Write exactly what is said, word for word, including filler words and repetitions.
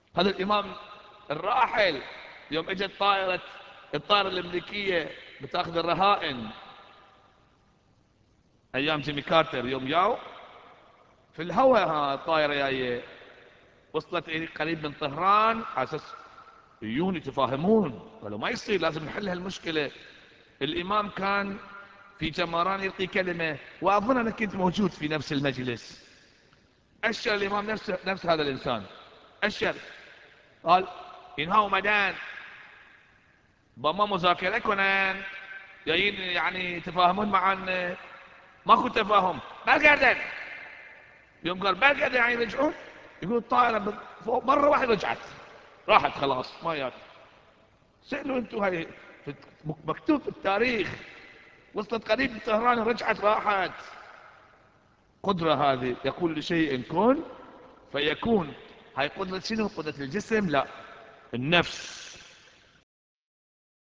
هذا الإمام الراحل يوم اجت طائرة الطائرة الأمريكية بتاخذ الرهائن أيام جيمي كارتر، يوم ياو في الهواء ها الطائرة جاية وصلت إلى قريب من طهران على أساس يجون يتفاهمون، قالوا ما يصير لازم نحل هالمشكلة. الإمام كان في جمران يلقي كلمة، وأظن أنا كنت موجود في نفس المجلس. أشر الإمام نفس نفس هذا الإنسان، أشر قال إنهاو مدان بما مذاكرة كنن جايين يعني يتفاهمون معنا، ماكو تفاهم بالقعدة. يوم قال بالقعدة يعني يرجعون، يقول الطائرة فوق مرة واحدة رجعت راحت خلاص ما جات. سألوا انتم هاي مكتوب في التاريخ وصلت قريب من طهران رجعت راحت. قدرة هذه يقول لشيء كن فيكون. هاي قدرة شنو؟ قدرة الجسم؟ لا، النفس.